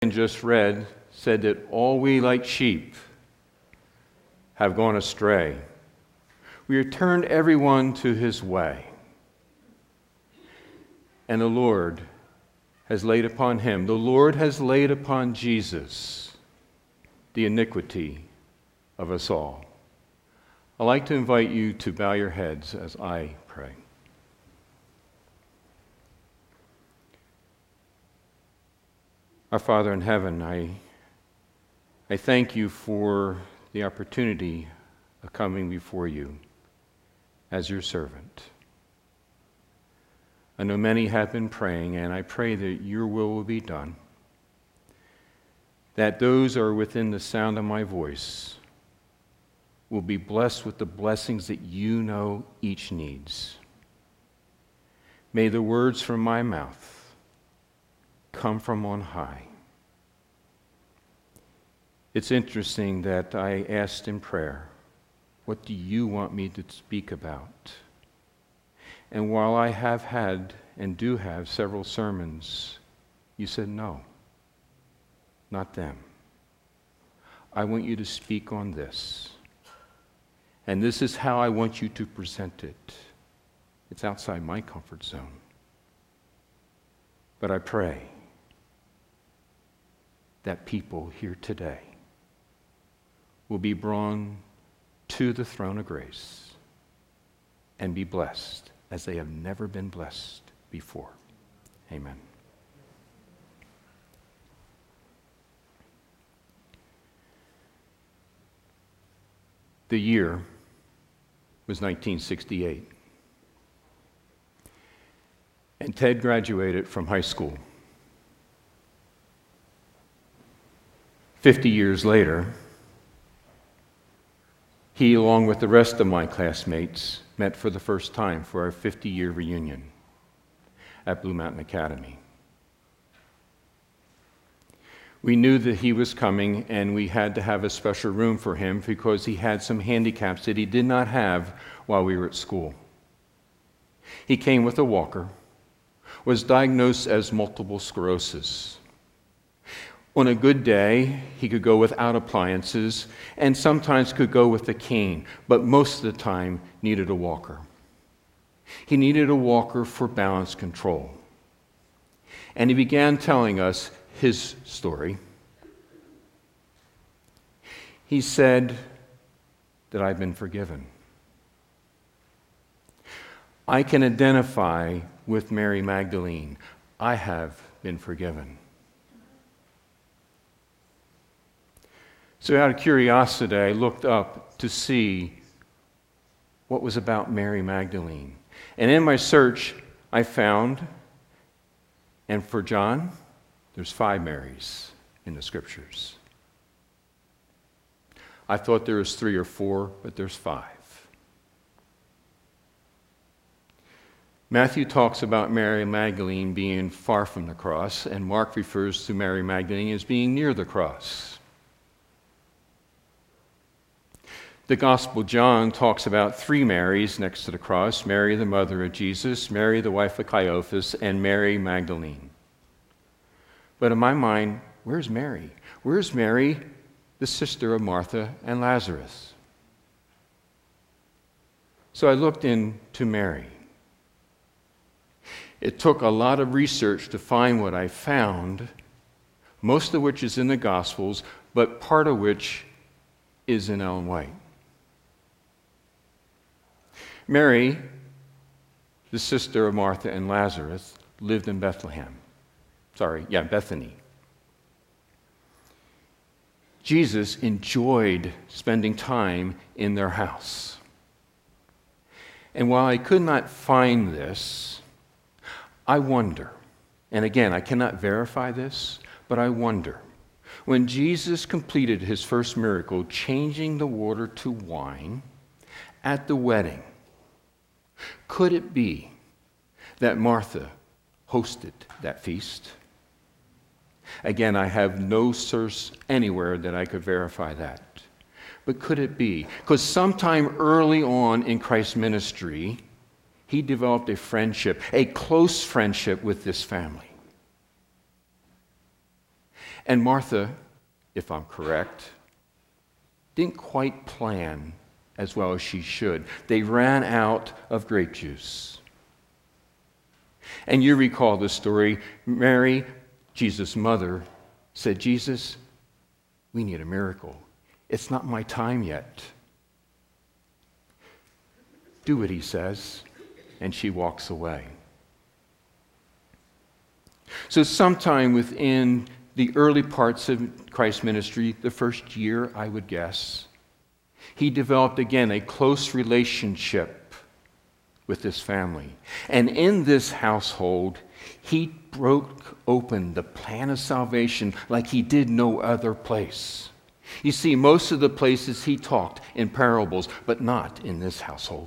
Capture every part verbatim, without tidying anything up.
just read said that all we like sheep have gone astray. We have turned everyone to his way. And the Lord has laid upon him, the Lord has laid upon Jesus the iniquity of us all. I'd like to invite you to bow your heads as I pray. Our Father in heaven, I, I thank you for the opportunity of coming before you as your servant. I know many have been praying, and I pray that your will will be done, that those who are within the sound of my voice will be blessed with the blessings that you know each needs. May the words from my mouth come from on high. It's interesting that I asked in prayer, what do you want me to speak about? And while I have had and do have several sermons, you said no, not them. I want you to speak on this. And this is how I want you to present it. It's outside my comfort zone. But I pray that people here today will be drawn to the throne of grace and be blessed as they have never been blessed before. Amen. The year was nineteen sixty-eight, and Ted graduated from high school. Fifty years later, he, along with the rest of my classmates, met for the first time for our fifty-year reunion at Blue Mountain Academy. We knew that he was coming, and we had to have a special room for him because he had some handicaps that he did not have while we were at school. He came with a walker, was diagnosed as multiple sclerosis. On a good day, he could go without appliances and sometimes could go with a cane, but most of the time needed a walker. He needed a walker for balance control. And he began telling us his story. He said that I've been forgiven. I can identify with Mary Magdalene. I have been forgiven. So out of curiosity, I looked up to see what was about Mary Magdalene. And in my search, I found, and for John, there's five Marys in the scriptures. I thought there was three or four, but there's five. Matthew talks about Mary Magdalene being far from the cross, and Mark refers to Mary Magdalene as being near the cross. The Gospel of John talks about three Marys next to the cross: Mary, the mother of Jesus, Mary, the wife of Caiaphas, and Mary Magdalene. But in my mind, where's Mary? Where's Mary, the sister of Martha and Lazarus? So I looked into Mary. It took a lot of research to find what I found, most of which is in the Gospels, but part of which is in Ellen White. Mary, the sister of Martha and Lazarus, lived in Bethlehem. Sorry, yeah, Bethany. Jesus enjoyed spending time in their house. And while I could not find this, I wonder, and again, I cannot verify this, but I wonder, when Jesus completed his first miracle, changing the water to wine at the wedding, could it be that Martha hosted that feast? Again, I have no source anywhere that I could verify that. But could it be? Because sometime early on in Christ's ministry, he developed a friendship, a close friendship with this family. And Martha, if I'm correct, didn't quite plan as well as she should. They ran out of grape juice. And you recall the story. Mary, Jesus' mother, said, Jesus, we need a miracle. It's not my time yet. Do what he says. And she walks away. So sometime within the early parts of Christ's ministry, the first year, I would guess, he developed again a close relationship with this family. And in this household, he broke open the plan of salvation like he did no other place. You see, most of the places he talked in parables, but not in this household.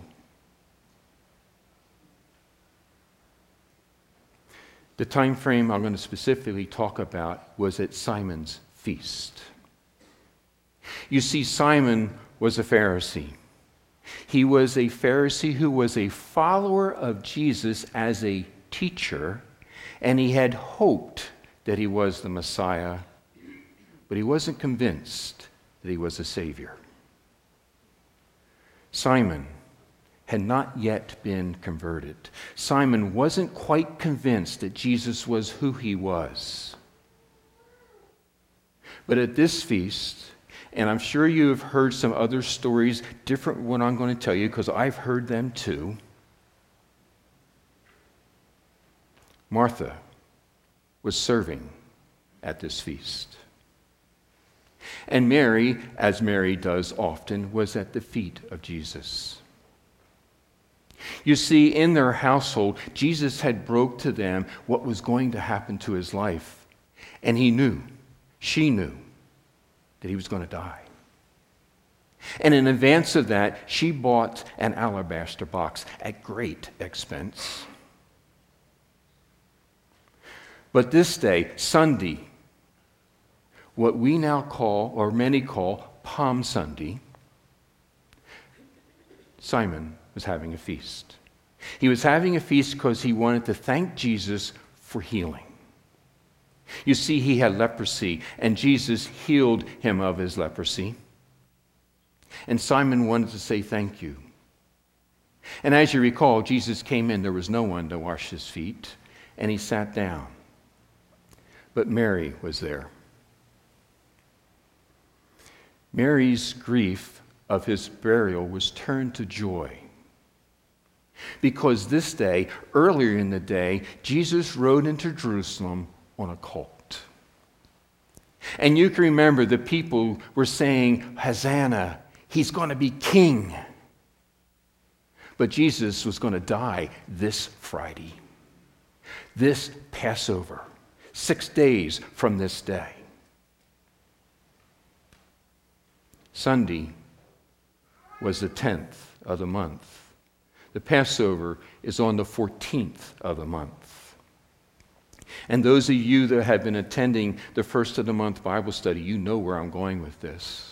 The time frame I'm going to specifically talk about was at Simon's feast. You see, Simon was a Pharisee. He was a Pharisee who was a follower of Jesus as a teacher, and he had hoped that he was the Messiah, but he wasn't convinced that he was a Savior. Simon had not yet been converted. Simon wasn't quite convinced that Jesus was who he was. But at this feast, and I'm sure you have heard some other stories different from what I'm going to tell you because I've heard them too. Martha was serving at this feast. And Mary, as Mary does often, was at the feet of Jesus. You see, in their household, Jesus had broke to them what was going to happen to his life. And he knew, she knew, that he was going to die. And in advance of that, she bought an alabaster box at great expense. But this day, Sunday, what we now call, or many call, Palm Sunday, Simon was having a feast. He was having a feast because he wanted to thank Jesus for healing. You see, he had leprosy, and Jesus healed him of his leprosy. And Simon wanted to say thank you. And as you recall, Jesus came in, there was no one to wash his feet, and he sat down. But Mary was there. Mary's grief of his burial was turned to joy. Because this day, earlier in the day, Jesus rode into Jerusalem on a colt. And you can remember the people were saying, Hosanna, he's going to be king. But Jesus was going to die this Friday, this Passover, six days from this day. Sunday was the tenth of the month. The Passover is on the fourteenth of the month. And those of you that have been attending the first of the month Bible study, you know where I'm going with this.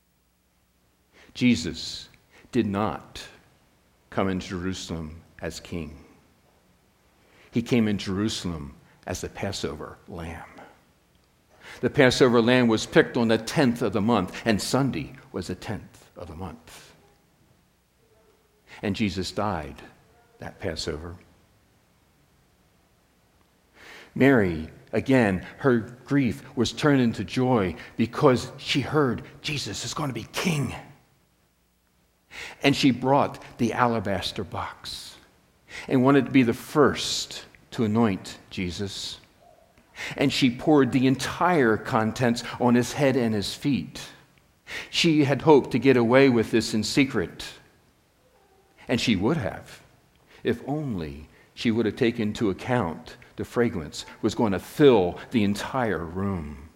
Jesus did not come into Jerusalem as king. He came in Jerusalem as the Passover lamb. The Passover lamb was picked on the tenth of the month, and Sunday was the tenth of the month. And Jesus died that Passover. Mary, again, her grief was turned into joy because she heard Jesus is going to be king. And she brought the alabaster box and wanted to be the first to anoint Jesus. And she poured the entire contents on his head and his feet. She had hoped to get away with this in secret. And she would have, if only she would have taken into account the fragrance was going to fill the entire room.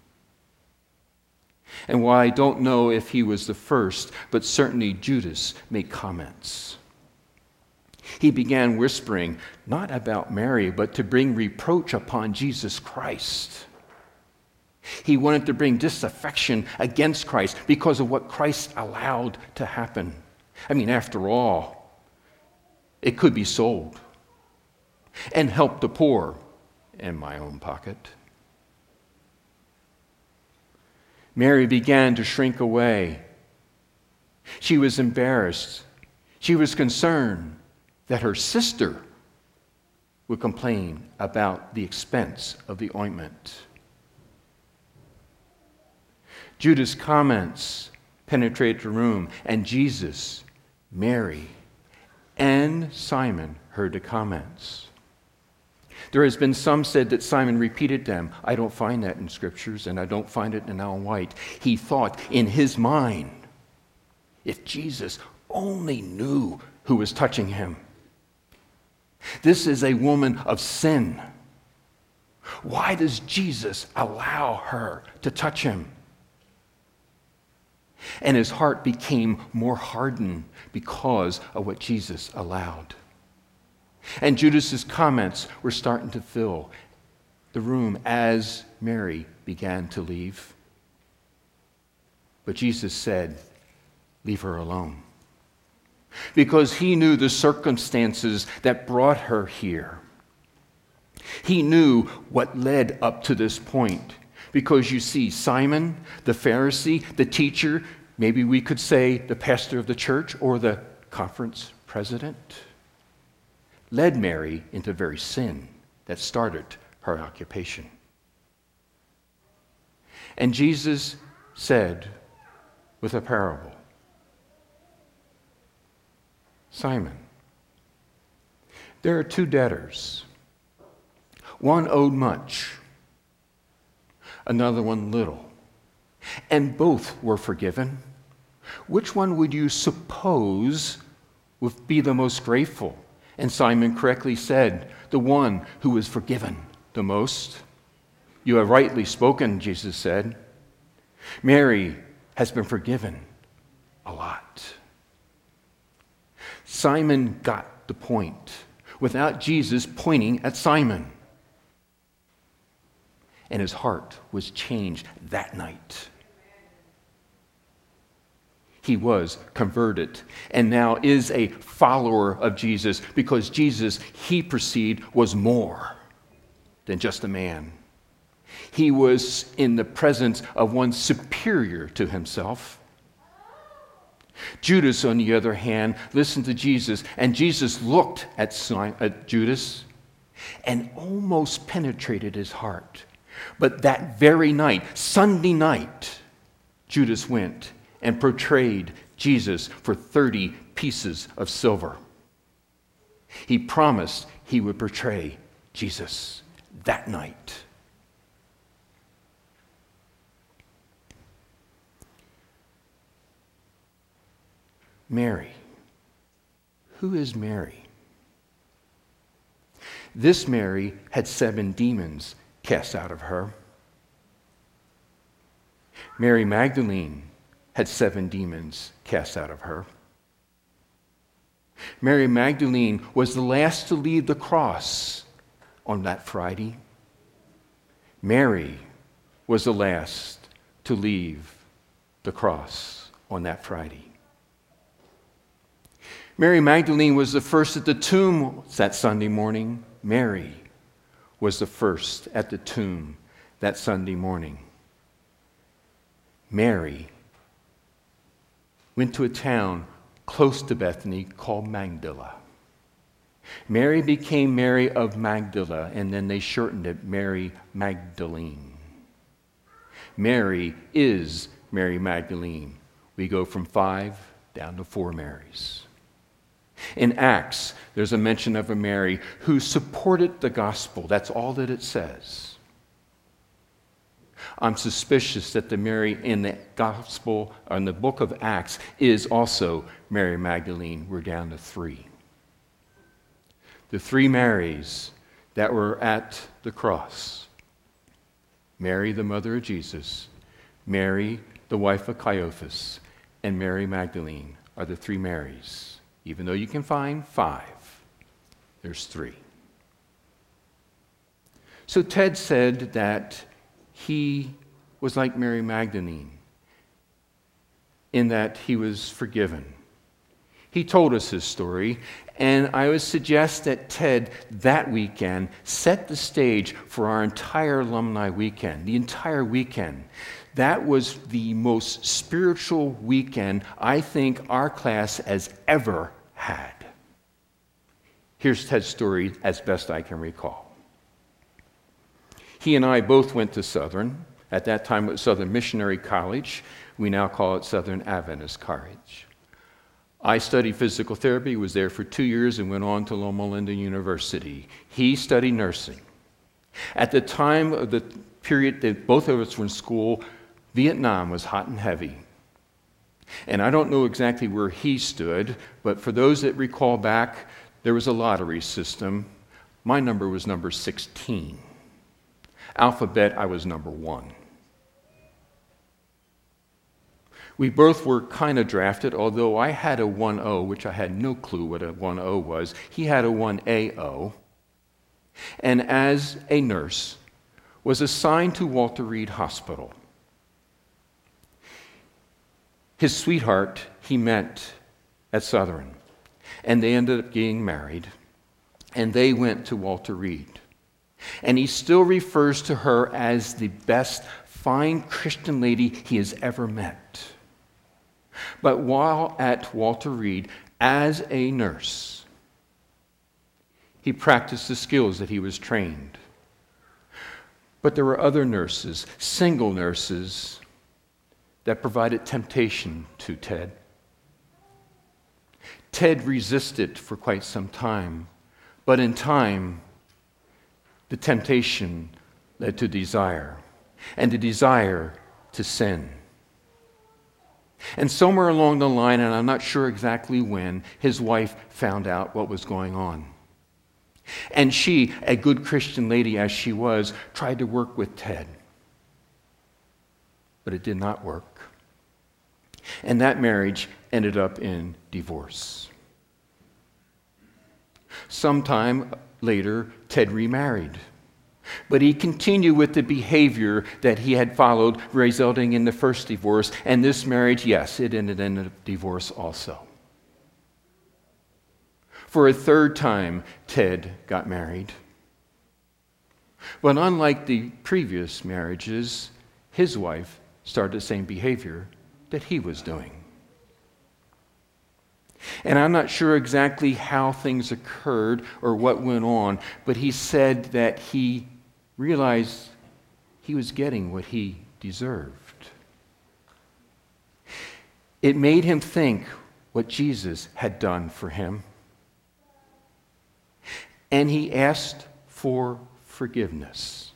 And while I don't know if he was the first, but certainly Judas made comments. He began whispering, not about Mary, but to bring reproach upon Jesus Christ. He wanted to bring disaffection against Christ because of what Christ allowed to happen. I mean, after all, it could be sold and help the poor in my own pocket. Mary began to shrink away. She was embarrassed. She was concerned that her sister would complain about the expense of the ointment. Judas' comments penetrated the room, and Jesus, Mary, and Simon heard the comments. There has been some said that Simon repeated them. I don't find that in scriptures, and I don't find it in Ellen White. He thought in his mind, if Jesus only knew who was touching him. This is a woman of sin. Why does Jesus allow her to touch him? And his heart became more hardened because of what Jesus allowed. And Judas's comments were starting to fill the room as Mary began to leave. But Jesus said, leave her alone. Because he knew the circumstances that brought her here. He knew what led up to this point. Because you see, Simon, the Pharisee, the teacher, maybe we could say the pastor of the church or the conference president, led Mary into very sin that started her occupation. And Jesus said with a parable, Simon, there are two debtors. One owed much, another one little, and both were forgiven. Which one would you suppose would be the most grateful? And Simon correctly said, the one who was forgiven the most. You have rightly spoken, Jesus said. Mary has been forgiven a lot. Simon got the point without Jesus pointing at Simon. And his heart was changed that night. He was converted and now is a follower of Jesus because Jesus, he perceived, was more than just a man. He was in the presence of one superior to himself. Judas, on the other hand, listened to Jesus, and Jesus looked at, Simon, at Judas and almost penetrated his heart. But that very night, Sunday night, Judas went and portrayed Jesus for thirty pieces of silver. He promised he would betray Jesus that night. Mary. Who is Mary? This Mary had seven demons cast out of her. Mary Magdalene had seven demons cast out of her. Mary Magdalene was the last to leave the cross on that Friday. Mary was the last to leave the cross on that Friday. Mary Magdalene was the first at the tomb that Sunday morning. Mary was the first at the tomb that Sunday morning. Mary went to a town close to Bethany called Magdala. Mary became Mary of Magdala, and then they shortened it Mary Magdalene. Mary is Mary Magdalene. We go from five down to four Marys. In Acts, there's a mention of a Mary who supported the gospel. That's all that it says. I'm suspicious that the Mary in the gospel, or in the book of Acts, is also Mary Magdalene. We're down to three. The three Marys that were at the cross. Mary, the mother of Jesus, Mary, the wife of Caiaphas, and Mary Magdalene are the three Marys. Even though you can find five, there's three. So Ted said that he was like Mary Magdalene in that he was forgiven. He told us his story, and I would suggest that Ted, that weekend, set the stage for our entire alumni weekend, the entire weekend. That was the most spiritual weekend I think our class has ever had. Here's Ted's story as best I can recall. He and I both went to Southern. At that time, it was Southern Missionary College. We now call it Southern Adventist College. I studied physical therapy, was there for two years, and went on to Loma Linda University. He studied nursing. At the time of the period that both of us were in school, Vietnam was hot and heavy. And I don't know exactly where he stood, but for those that recall back, there was a lottery system. My number was number sixteen. Alphabet, I was number one. We both were kind of drafted, although I had a one oh, which I had no clue what a one oh was. He had a one A O. And as a nurse, was assigned to Walter Reed Hospital. His sweetheart he met at Southern, and they ended up getting married, and they went to Walter Reed. And he still refers to her as the best fine Christian lady he has ever met. But while at Walter Reed, as a nurse, he practiced the skills that he was trained. But there were other nurses, single nurses, that provided temptation to Ted. Ted resisted for quite some time, but in time, the temptation led to desire, and the desire to sin. And somewhere along the line, and I'm not sure exactly when, his wife found out what was going on. And she, a good Christian lady as she was, tried to work with Ted. But it did not work. And that marriage ended up in divorce. Sometime later, Ted remarried. But he continued with the behavior that he had followed, resulting in the first divorce. And this marriage, yes, it ended in a divorce also. For a third time, Ted got married. But unlike the previous marriages, his wife started the same behavior that he was doing. And I'm not sure exactly how things occurred or what went on, but he said that he realized he was getting what he deserved. It made him think what Jesus had done for him. And he asked for forgiveness.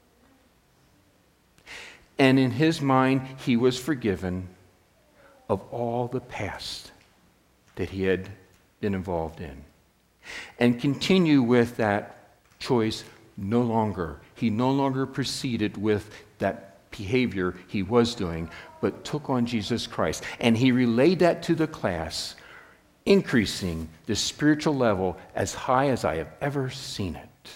And in his mind, he was forgiven of all the past that he had been involved in. And continue with that choice no longer. He no longer proceeded with that behavior he was doing, but took on Jesus Christ. And he relayed that to the class, increasing the spiritual level as high as I have ever seen it.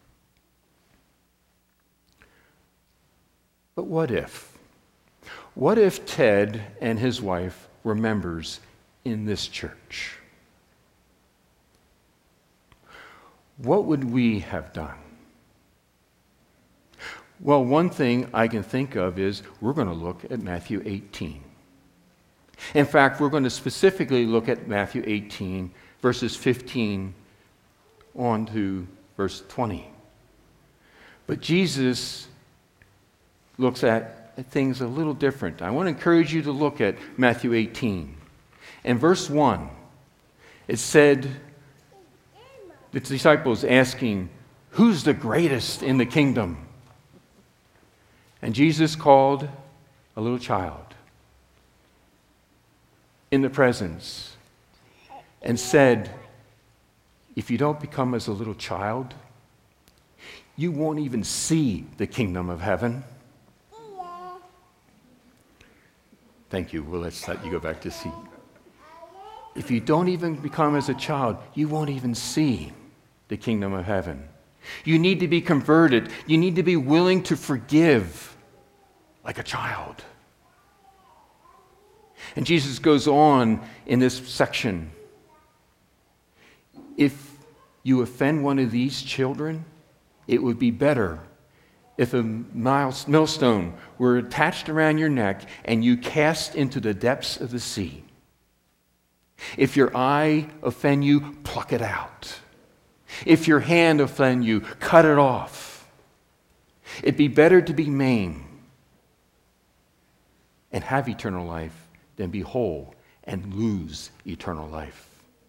But what if? What if Ted and his wife were members in this church? What would we have done? Well, one thing I can think of is we're going to look at Matthew eighteen. In fact, we're going to specifically look at Matthew eighteen, verses fifteen on to verse twenty. But Jesus looks at things a little different. I want to encourage you to look at Matthew eighteen. In verse one, it said, the disciples asking, who's the greatest in the kingdom? And Jesus called a little child in the presence and said, if you don't become as a little child, you won't even see the kingdom of heaven. Thank you. Well, let's let you go back to seat. If you don't even become as a child, you won't even see the kingdom of heaven. You need to be converted. You need to be willing to forgive like a child. And Jesus goes on in this section if you offend one of these children, it would be better if a millstone were attached around your neck and you cast into the depths of the sea. If your eye offend you, pluck it out. If your hand offend you, cut it off. It'd be better to be maimed and have eternal life than be whole and lose eternal life.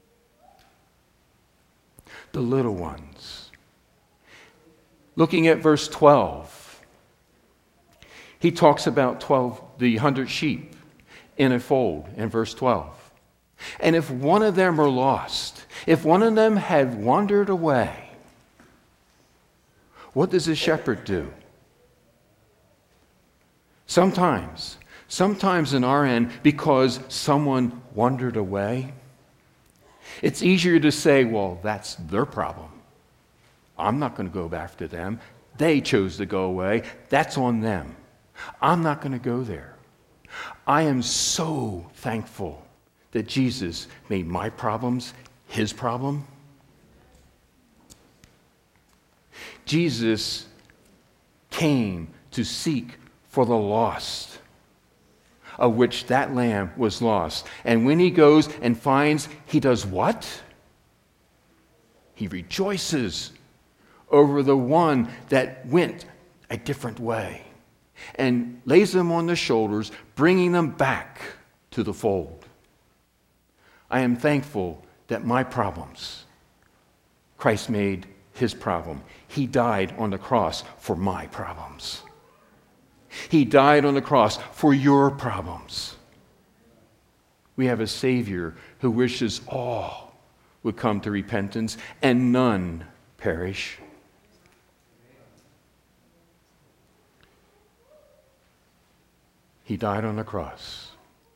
The little ones. Looking at verse twelve, he talks about twelve, the hundred sheep in a fold in verse twelve. And if one of them are lost, if one of them had wandered away, what does the shepherd do? Sometimes, sometimes in our end, because someone wandered away, it's easier to say, well, that's their problem. I'm not going to go after them. They chose to go away. That's on them. I'm not going to go there. I am so thankful that Jesus made my problems his problem. Jesus came to seek for the lost, of which that lamb was lost. And when he goes and finds, he does what? He rejoices over the one that went a different way and lays them on the shoulders, bringing them back to the fold. I am thankful that my problems, Christ made his problem. He died on the cross for my problems. He died on the cross for your problems. We have a Savior who wishes all would come to repentance and none perish. He died on the cross.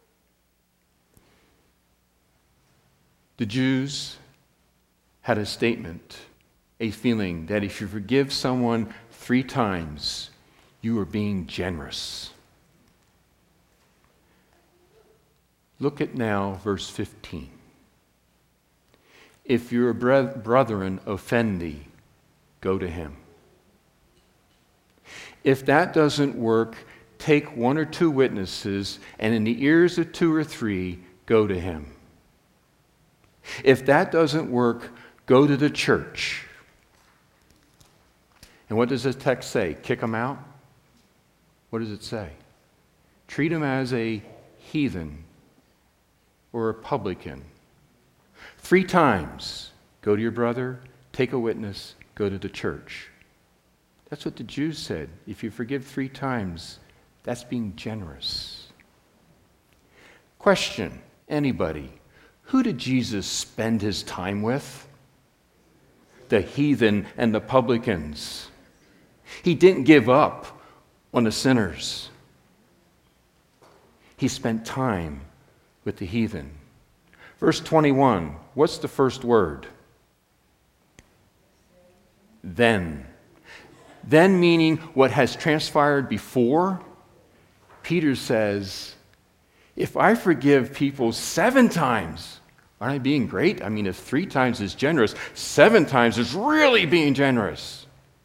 The Jews had a statement, a feeling that if you forgive someone three times, you are being generous. Look at now verse fifteen. If your brethren offend thee, go to him. If that doesn't work, take one or two witnesses, and in the ears of two or three, go to him. If that doesn't work, go to the church. And what does the text say? Kick them out? What does it say? Treat him as a heathen or a publican. Three times, go to your brother, take a witness, go to the church. That's what the Jews said. If you forgive three times, that's being generous. Question, anybody, who did Jesus spend his time with? The heathen and the publicans. He didn't give up on the sinners. He spent time with the heathen. Verse twenty-one, what's the first word? Then. Then meaning what has transpired before. Peter says, if I forgive people seven times, aren't I being great? I mean, if three times is generous, seven times is really being generous.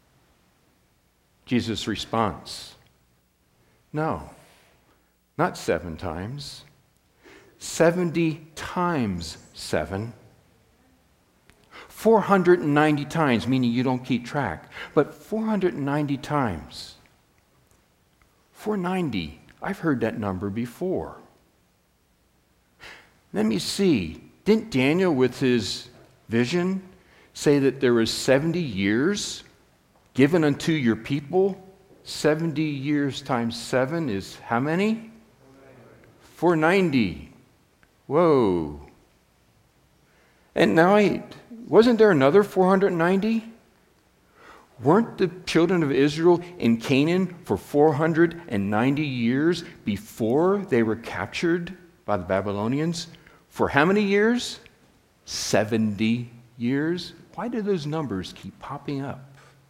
Jesus' response, no, not seven times. seventy times seven. four hundred ninety times, meaning you don't keep track, but four hundred ninety times. four hundred ninety, I've heard that number before. Let me see. Didn't Daniel, with his vision, say that there was seventy years given unto your people? seventy years times seven is how many? four hundred ninety. Whoa. And now, wasn't there another four hundred ninety? Weren't the children of Israel in Canaan for four hundred ninety years before they were captured by the Babylonians? For how many years? seventy years. Why do those numbers keep popping up?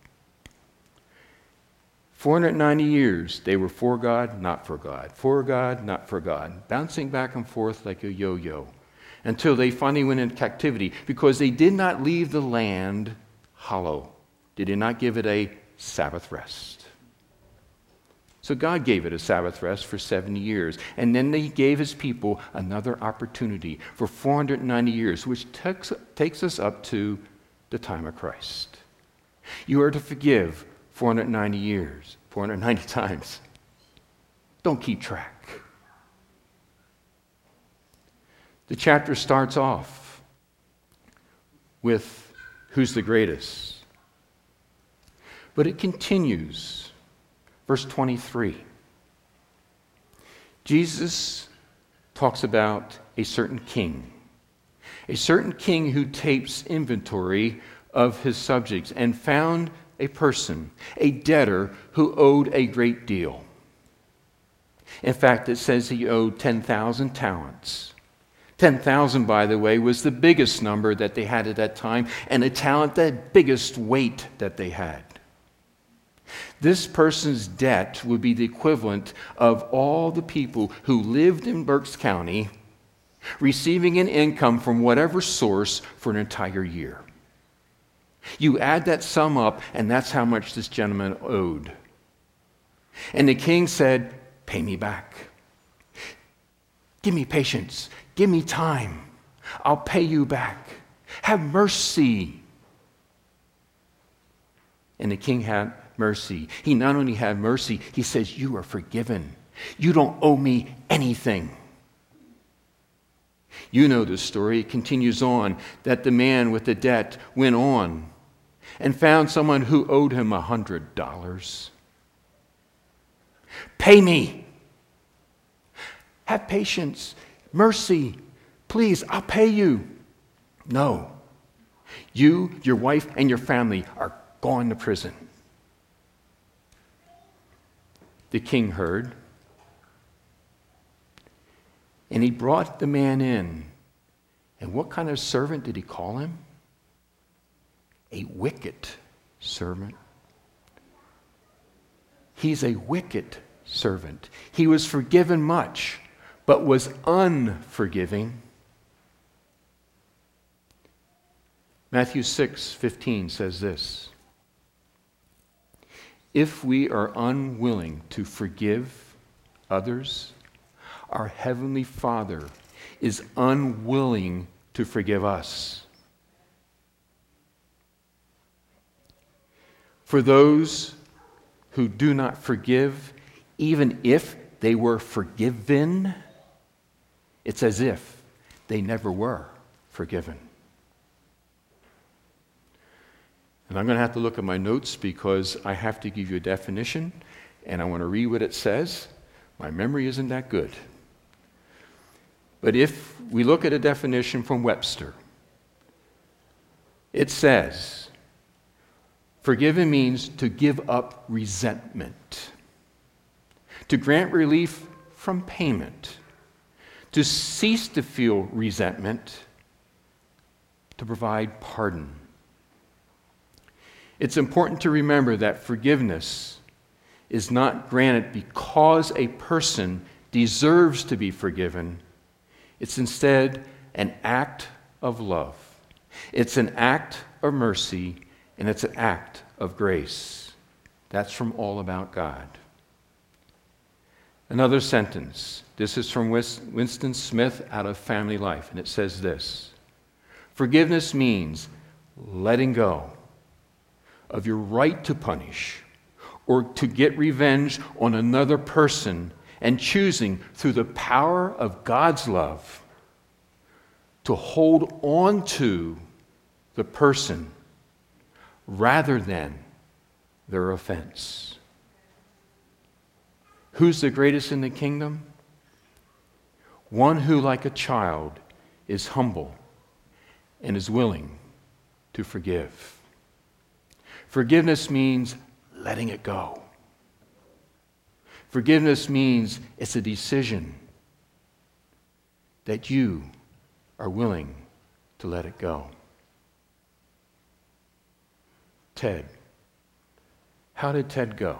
four hundred ninety years, they were for God, not for God. For God, not for God. Bouncing back and forth like a yo-yo. until they finally went into captivity, because they did not leave the land hollow. They did not give it a Sabbath rest. So God gave it a Sabbath rest for seventy years. And then he gave his people another opportunity for four hundred ninety years, which takes, takes us up to the time of Christ. You are to forgive four hundred ninety years, four hundred ninety times. Don't keep track. The chapter starts off with who's the greatest. But it continues. Verse twenty-three. Jesus talks about a certain king. A certain king who takes inventory of his subjects and found a person, a debtor, who owed a great deal. In fact, it says he owed ten thousand talents. ten thousand, by the way, was the biggest number that they had at that time, and a talent, the biggest weight that they had. This person's debt would be the equivalent of all the people who lived in Berks County receiving an income from whatever source for an entire year. You add that sum up, and that's how much this gentleman owed. And the king said, "Pay me back. Give me patience. Give me time. I'll pay you back. Have mercy." And the king had mercy. He not only had mercy, he says, "You are forgiven. You don't owe me anything." You know the story. It continues on that the man with the debt went on and found someone who owed him a hundred dollars. "Pay me. Have patience. Mercy. Please, I'll pay you." No. You, your wife, and your family are going to prison. The king heard, and he brought the man in. And what kind of servant did he call him? A wicked servant. He's a wicked servant. He was forgiven much, but was unforgiving. Matthew six fifteen says this: "If we are unwilling to forgive others, our Heavenly Father is unwilling to forgive us." For those who do not forgive, even if they were forgiven, it's as if they never were forgiven. And I'm going to have to look at my notes because I have to give you a definition, and I want to read what it says. My memory isn't that good. But if we look at a definition from Webster, it says, forgiven means to give up resentment, to grant relief from payment, to cease to feel resentment, to provide pardon. It's important to remember that forgiveness is not granted because a person deserves to be forgiven. It's instead an act of love. It's an act of mercy, and it's an act of grace. That's from All About God. Another sentence. This is from Winston Smith out of Family Life, and it says this: forgiveness means letting go of your right to punish or to get revenge on another person and choosing, through the power of God's love, to hold on to the person rather than their offense. Who's the greatest in the kingdom? One who, like a child, is humble and is willing to forgive. Forgiveness means letting it go. Forgiveness means it's a decision that you are willing to let it go. Ted. How did Ted go?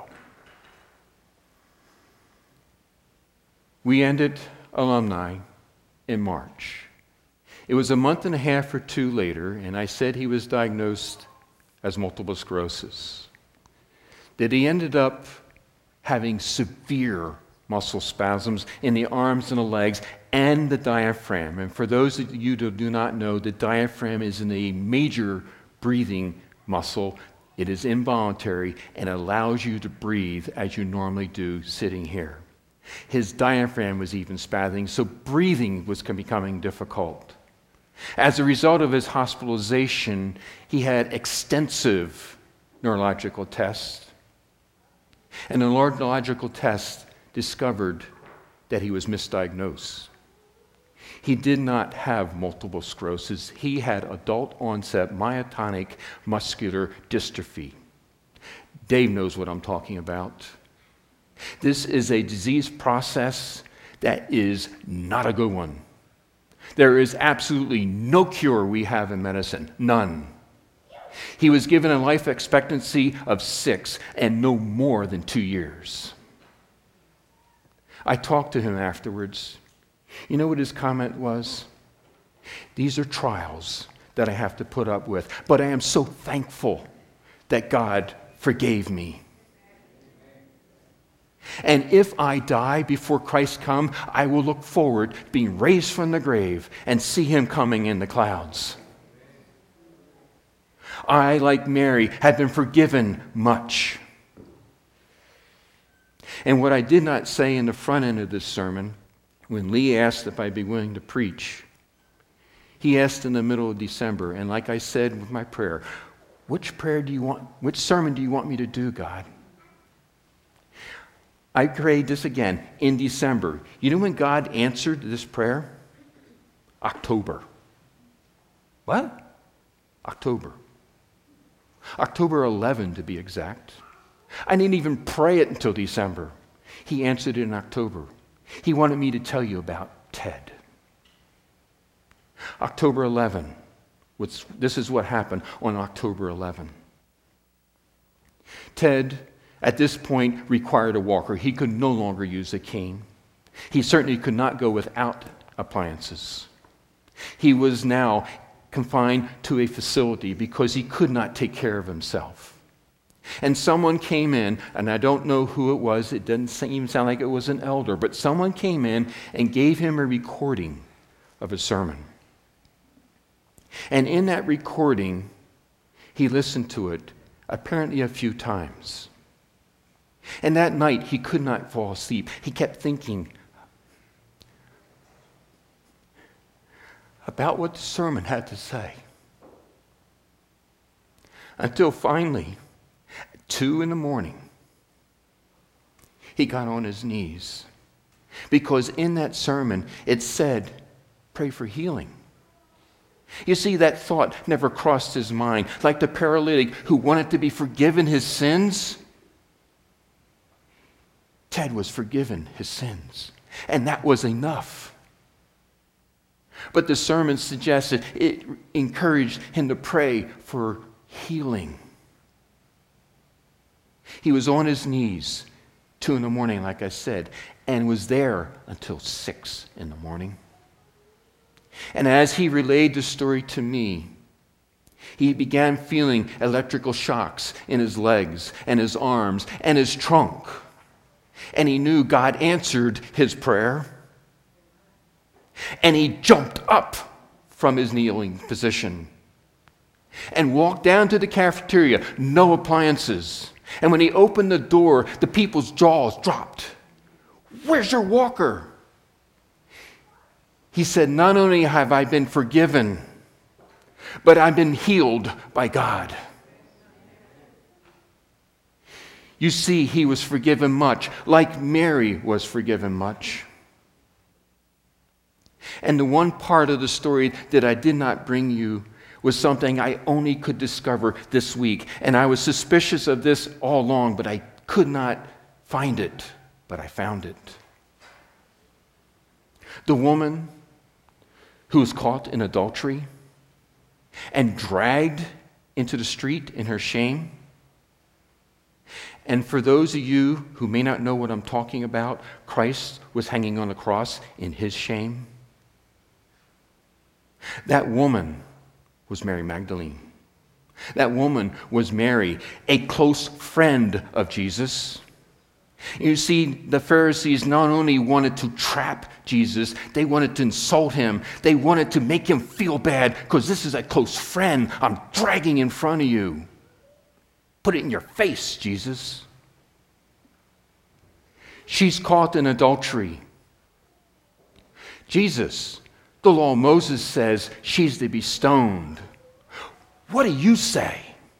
We ended alumni in March. It was a month and a half or two later, and I said he was diagnosed as multiple sclerosis, that he ended up having severe muscle spasms in the arms and the legs and the diaphragm. And for those of you who do not know, the diaphragm is in a major breathing muscle. It is involuntary and allows you to breathe as you normally do sitting here. His diaphragm was even spasming, so breathing was becoming difficult. As a result of his hospitalization, he had extensive neurological tests. And the neurological test discovered that he was misdiagnosed. He did not have multiple sclerosis. He had adult onset myotonic muscular dystrophy. Dave knows what I'm talking about. This is a disease process that is not a good one. There is absolutely no cure we have in medicine, none. He was given a life expectancy of six and no more than two years. I talked to him afterwards. You know what his comment was? These are trials that I have to put up with, but I am so thankful that God forgave me. And if I die before Christ comes, I will look forward to being raised from the grave and see him coming in the clouds. I, like Mary, have been forgiven much. And what I did not say in the front end of this sermon, when Lee asked if I'd be willing to preach, he asked in the middle of December, and like I said with my prayer, which prayer do you want, which sermon do you want me to do, God? I prayed this again in December. You know when God answered this prayer? October. What? October. October eleventh, to be exact. I didn't even pray it until December. He answered it in October. He wanted me to tell you about Ted. October eleventh. Which, this is what happened on October eleventh. Ted, at this point, required a walker. He could no longer use a cane. He certainly could not go without appliances. He was now confined to a facility because he could not take care of himself. And someone came in, and I don't know who it was. It doesn't even sound like it was an elder, but someone came in and gave him a recording of a sermon. And in that recording, he listened to it apparently a few times. And that night, he could not fall asleep. He kept thinking about what the sermon had to say. Until finally, at two in the morning, he got on his knees. Because in that sermon, it said, pray for healing. You see, that thought never crossed his mind. Like the paralytic who wanted to be forgiven his sins, Ted was forgiven his sins. And that was enough. But the sermon suggested, it encouraged him to pray for healing. He was on his knees, two in the morning, like I said, and was there until six in the morning. And as he relayed the story to me, he began feeling electrical shocks in his legs and his arms and his trunk. And he knew God answered his prayer. And he jumped up from his kneeling position and walked down to the cafeteria, no appliances. And when he opened the door, the people's jaws dropped. Where's your walker? He said, not only have I been forgiven, but I've been healed by God. You see, he was forgiven much, like Mary was forgiven much. And the one part of the story that I did not bring you was something I only could discover this week. And I was suspicious of this all along, but I could not find it. But I found it. The woman who was caught in adultery and dragged into the street in her shame. And for those of you who may not know what I'm talking about, Christ was hanging on the cross in his shame. That woman was Mary Magdalene. That woman was Mary, a close friend of Jesus. You see, the Pharisees not only wanted to trap Jesus, they wanted to insult him. They wanted to make him feel bad because this is a close friend I'm dragging in front of you. Put it in your face, Jesus. She's caught in adultery. Jesus, the law of Moses says she's to be stoned. What do you say?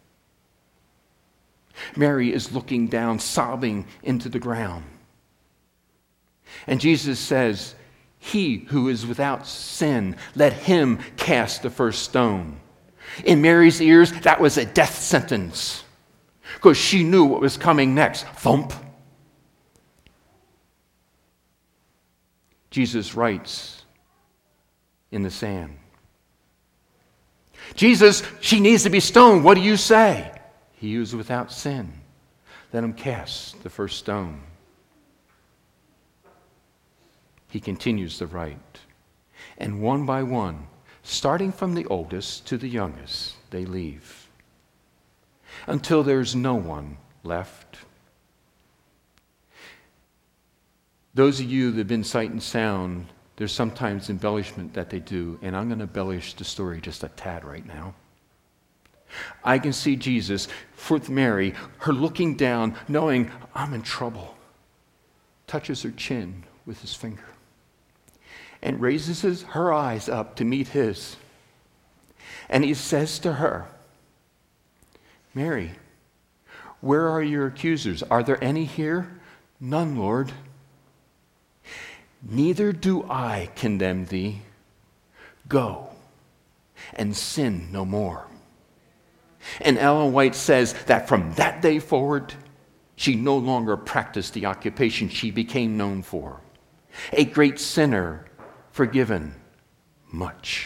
Mary is looking down, sobbing into the ground. And Jesus says, he who is without sin, let him cast the first stone. In Mary's ears, that was a death sentence because she knew what was coming next. Thump. Jesus writes in the sand. Jesus, she needs to be stoned. What do you say? He who is without sin, let him cast the first stone. He continues to write. And one by one, starting from the oldest to the youngest, they leave, until there's no one left. Those of you that have been sight and sound, there's sometimes embellishment that they do, and I'm going to embellish the story just a tad right now. I can see Jesus with Mary, her looking down, knowing I'm in trouble, touches her chin with his finger, and raises his, her eyes up to meet his. And he says to her, Mary, where are your accusers? Are there any here? None, Lord. Neither do I condemn thee. Go and sin no more. And Ellen White says that from that day forward, she no longer practiced the occupation she became known for. A great sinner, forgiven much.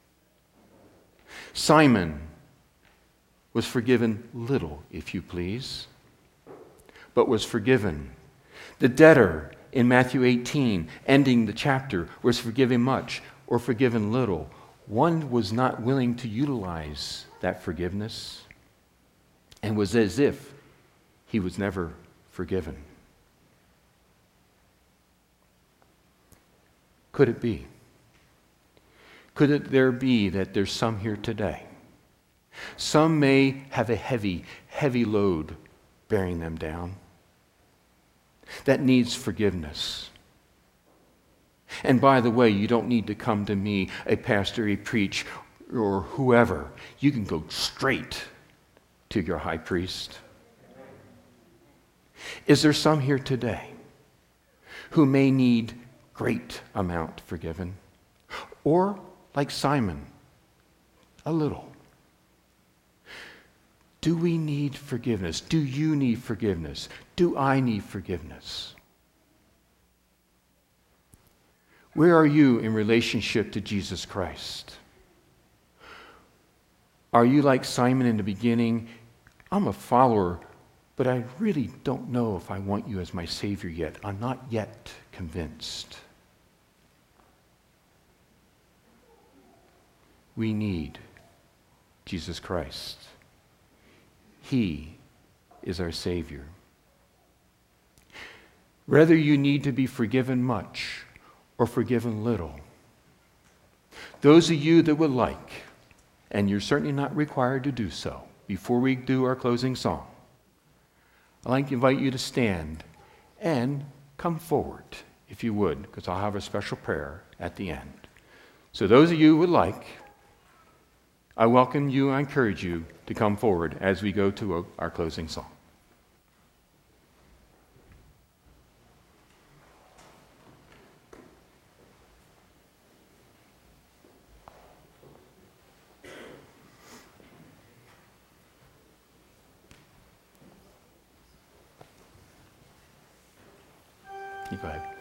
Simon was forgiven little, if you please, but was forgiven. The debtor in Matthew eighteen, ending the chapter, was forgiven much or forgiven little. One was not willing to utilize that forgiveness and was as if he was never forgiven. Could it be? Could it there be that there's some here today? Some may have a heavy, heavy load bearing them down that needs forgiveness. And by the way, you don't need to come to me, a pastor, a preach, or whoever. You can go straight to your high priest. Is there some here today who may need great amount forgiven? Or, like Simon, a little? Do we need forgiveness? Do you need forgiveness? Do I need forgiveness? Where are you in relationship to Jesus Christ? Are you like Simon in the beginning? I'm a follower, but I really don't know if I want you as my Savior yet. I'm not yet convinced. We need Jesus Christ. He is our Savior. Whether you need to be forgiven much or forgiven little, those of you that would like, and you're certainly not required to do so, before we do our closing song, I'd like to invite you to stand and come forward, if you would, because I'll have a special prayer at the end. So those of you who would like, I welcome you, I encourage you to come forward as we go to our closing song. You go ahead.